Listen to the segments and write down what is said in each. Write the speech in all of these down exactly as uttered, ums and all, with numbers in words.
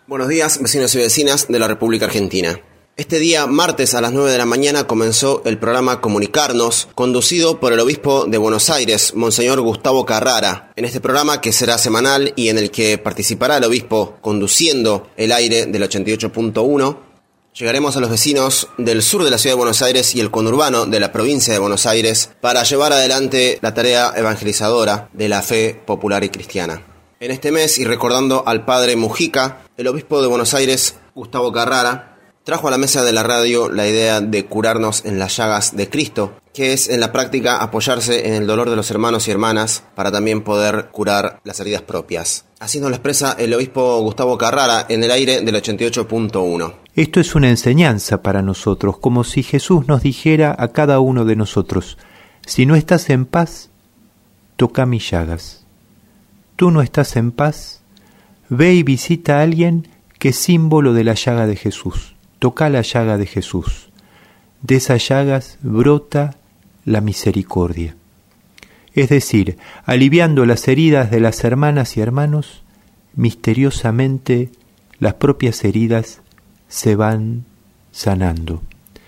Buenos días, vecinos y vecinas de la República Argentina. Este día, martes a las nueve de la mañana, comenzó el programa Comunicarnos, conducido por el obispo de Buenos Aires, Monseñor Gustavo Carrara. En este programa, que será semanal y en el que participará el obispo conduciendo el aire del ochenta y ocho punto uno, llegaremos a los vecinos del sur de la ciudad de Buenos Aires y el conurbano de la provincia de Buenos Aires para llevar adelante la tarea evangelizadora de la fe popular y cristiana. En este mes, y recordando al padre Mujica, el obispo de Buenos Aires, Gustavo Carrara, trajo a la mesa de la radio la idea de curarnos en las llagas de Cristo, que es en la práctica apoyarse en el dolor de los hermanos y hermanas para también poder curar las heridas propias. Así nos lo expresa el obispo Gustavo Carrara en el aire del ochenta y ocho punto uno. Esto es una enseñanza para nosotros, como si Jesús nos dijera a cada uno de nosotros: si no estás en paz, toca mis llagas. Tú no estás en paz, ve y visita a alguien que es símbolo de la llaga de Jesús. Toca la llaga de Jesús. De esas llagas brota la misericordia. Es decir, aliviando las heridas de las hermanas y hermanos, misteriosamente las propias heridas se van sanando.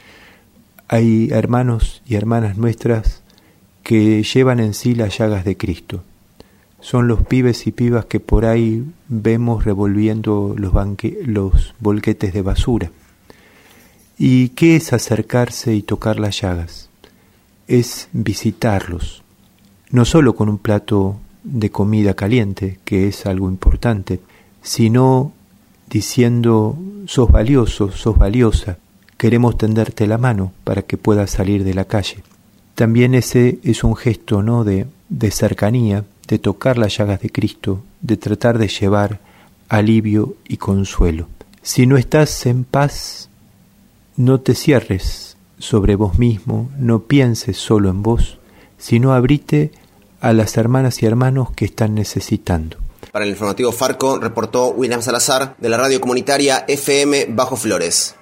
Hay hermanos y hermanas nuestras que llevan en sí las llagas de Cristo. Son los pibes y pibas que por ahí vemos revolviendo los, banque- los bolquetes de basura. ¿Y qué es acercarse y tocar las llagas? Es visitarlos, no solo con un plato de comida caliente, que es algo importante, sino diciendo: sos valioso, sos valiosa, queremos tenderte la mano para que puedas salir de la calle. También ese es un gesto, ¿no?, de, de cercanía, de tocar las llagas de Cristo, de tratar de llevar alivio y consuelo. Si no estás en paz, no te cierres sobre vos mismo, no pienses solo en vos, sino abrite a las hermanas y hermanos que están necesitando. Para el informativo Farco reportó William Salazar de la radio comunitaria F M Bajo Flores.